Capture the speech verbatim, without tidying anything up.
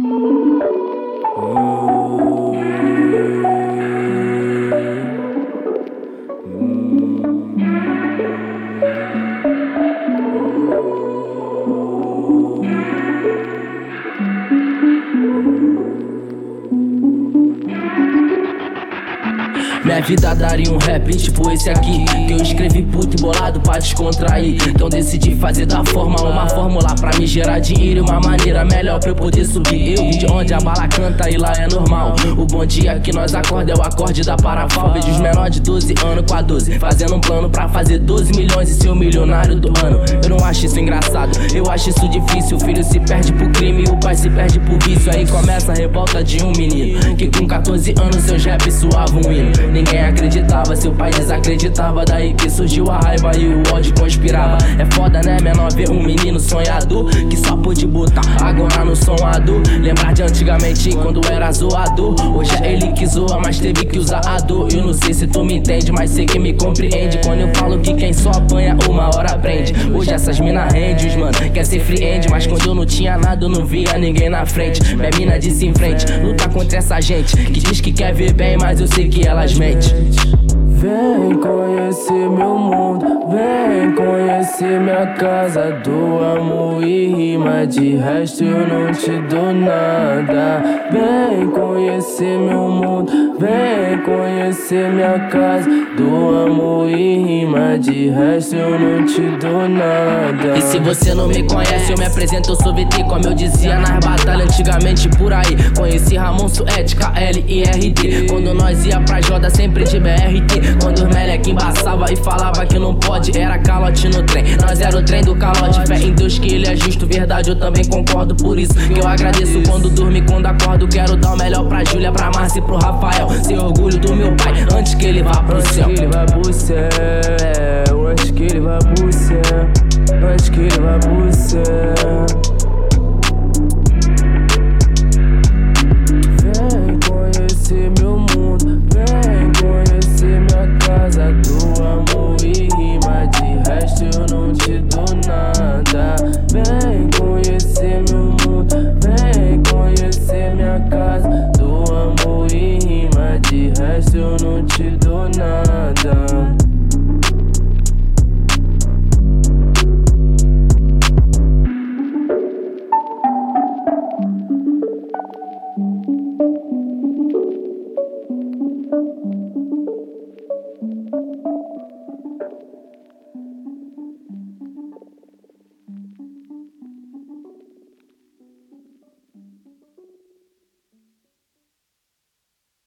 Minha vida daria um rap tipo esse aqui, que eu escrevi puto e bolado pra descontrair. Então decidi fazer da forma uma fórmula pra me gerar dinheiro e uma maneira melhor pra eu poder subir. Eu vim de onde a bala canta e lá é normal. O bom dia que nós acorda é o acorde da Parafal. Vejo os menores de doze anos com a doze fazendo um plano pra fazer doze milhões e ser o milionário do ano. Eu não acho isso engraçado, eu acho isso difícil. O filho se perde pro crime e o pai se perde pro vício. Aí começa a revolta de um menino que com quatorze anos seus rap suavam um hino. Ninguém acreditava, seu pai desacreditava. Daí que surgiu a raiva e o ódio conspirava. É foda, né, menor, ver um menino sonhador que só pôde botar agora no som ador. Lembrar de antigamente quando era zoador. Hoje é ele que zoa, mas teve que usar a dor. Eu não sei se tu me entende, mas sei que me compreende quando eu falo que quem só apanha uma hora aprende. Hoje essas mina rende, os mano quer ser friend, mas quando eu não tinha nada eu não via ninguém na frente. Minha mina disse em frente, luta contra essa gente que diz que quer ver bem, mas eu sei que elas mentem. Vem conhecer meu mundo, vem conhecer minha casa. Do amor e rima, de resto eu não te dou nada. Vem conhecer meu mundo, vem conhecer minha casa. Do amor e rima, de resto eu não te dou nada. E se você não me conhece, eu me apresento, eu sou V T, como eu dizia nas batalhas antigamente por aí. Conheci Ramon Suede, K L e R D, quando nós ia pra Joda sempre de B R T. Quando os meleque embaçava e falava que não pode, era calote no trem. Nós era o trem do calote, fé em Deus que ele é justo, verdade eu também concordo. Por isso que eu agradeço quando durmo e quando acordo. Quero dar o melhor pra Júlia, pra Márcia e pro Rafael, ser orgulho do meu pai antes que ele vá pro céu. Antes que ele vá pro céu, antes que ele vá pro céu, antes que ele vá pro céu.